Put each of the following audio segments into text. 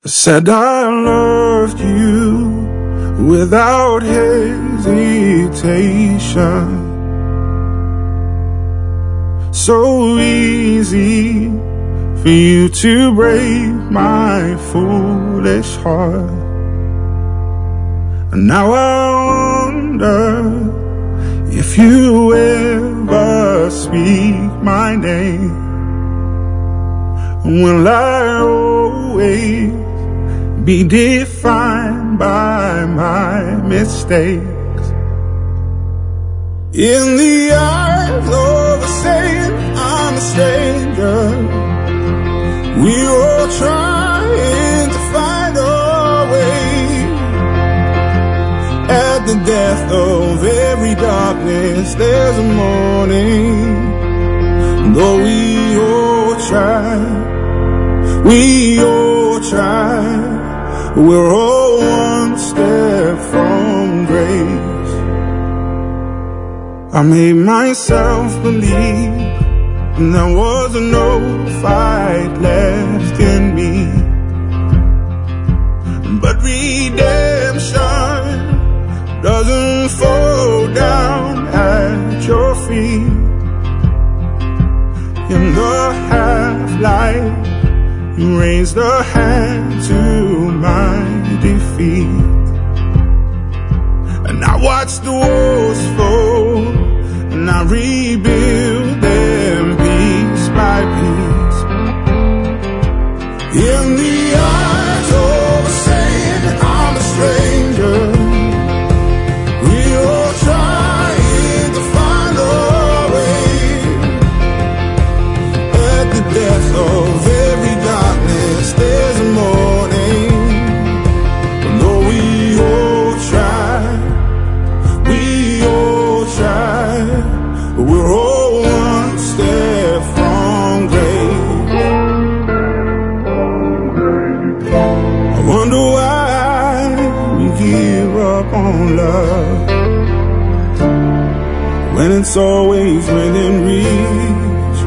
Said I loved you without hesitation. So easy for you to break my foolish heart. And now I wonder if you ever speak my name. Will I always be defined by my mistakes? In the eyes of a saint, I'm a stranger. We're all trying to find our way. At the death of every darkness, there's a morning. Though we all try, we're all one step from grace. I made myself believe there was no fight left in me, but redemption doesn't fall down at your feet. In the half-light, you raised a hand to my defeat. And I watched the walls fall, and I rebuild them piece by piece. In the eyes of a saint, I'm a stranger. We're all trying to find our way. At the death of every darkness, there's a morning. And though we all try, but we're all one step from grace. I wonder why we give up on love when it's always within reach.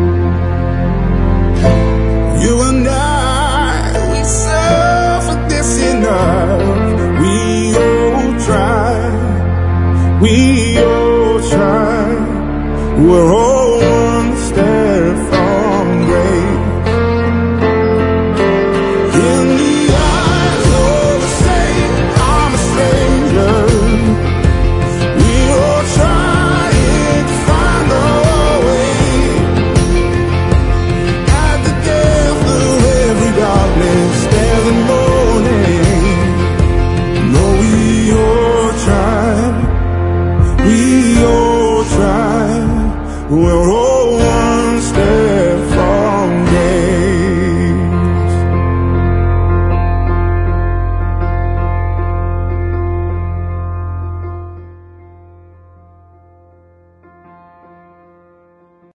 You and I, we suffer this enough. We all try, we're all one step from grace. In the eyes of a saint, I'm a stranger. We're all trying to find our way. At the depth of every darkness, there's a morning. No, we all try, we're